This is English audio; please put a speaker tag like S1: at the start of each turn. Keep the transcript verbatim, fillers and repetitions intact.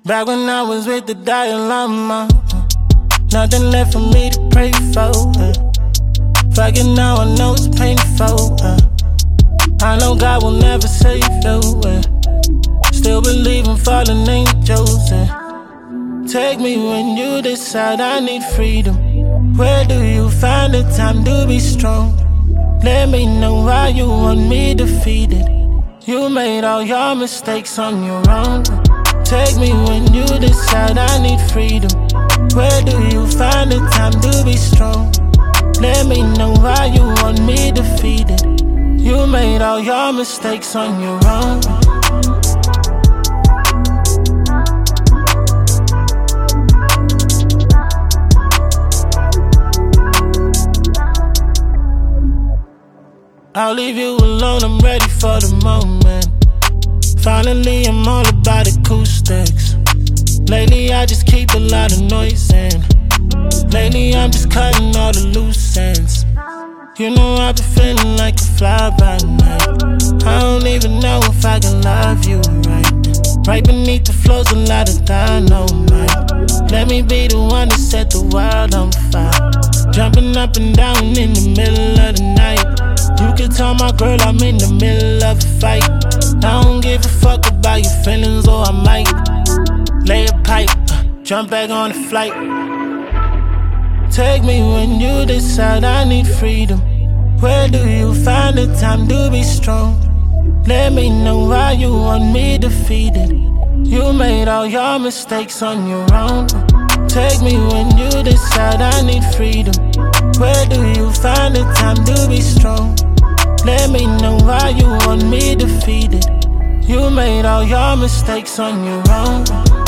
S1: Back when I was with the Dalai Lama, nothing left for me to pray for. Uh. Fuck it, now I know it's painful. Uh. I know God will never save you. Uh. Still believe in fallen angels. Uh. Take me when you decide I need freedom. Where do you find the time to be strong? Let me know why you want me defeated. You made all your mistakes on your own. Take me when you decide I need freedom. Where do you find the time to be strong? Let me know why you want me defeated. You made all your mistakes on your own. I'll leave you alone, I'm ready for the moment. Finally, I'm all about acoustics. Lately, I just keep a lot of noise in. Lately, I'm just cutting all the loose ends. You know I've been feeling like a fly by night. I don't even know if I can love you right. Right beneath the floor's a lot of dynamite. Let me be the one to set the world on fire. Jumping up and down in the middle of the night. You can tell my girl I'm in the middle of a fight. I don't give a fuck about your feelings, or I might lay a pipe, uh, jump back on the flight. Take me when you decide I need freedom. Where do you find the time to be strong? Let me know why you want me defeated. You made all your mistakes on your own. Take me when you decide I need freedom. Where do you find the time to be strong? Let me know why you want me defeated. You made all your mistakes on your own.